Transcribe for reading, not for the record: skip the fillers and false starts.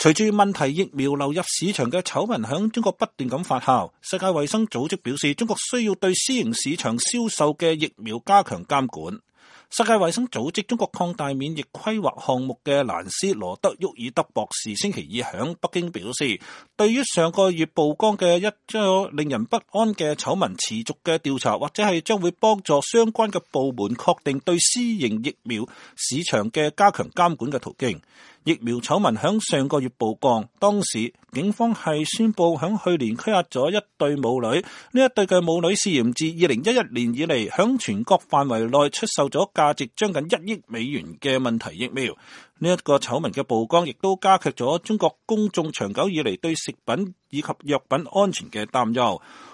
隨住問題疫苗流入市場嘅醜聞響中國不斷咁發酵，世界衛生組織表示，中國需要對私營市場銷售嘅疫苗加強監管。世界衛生組織中國擴大免疫規劃項目嘅蘭斯羅德沃爾德博士星期二響北京表示，對於上個月曝光嘅一個令人不安嘅醜聞，持續嘅調查或者係將會幫助相關嘅部門確定對私營疫苗市場嘅加強監管嘅途徑。疫苗醜聞響上個月曝光，當時警方係宣布響去年拘押咗一對母女，呢一對嘅母女涉嫌自2011年以嚟響全國範圍內出售咗價值將近1億美元嘅問題疫苗。呢一個醜聞嘅曝光，亦都加劇咗中國公眾長久以嚟對食品以及藥品安全嘅擔憂。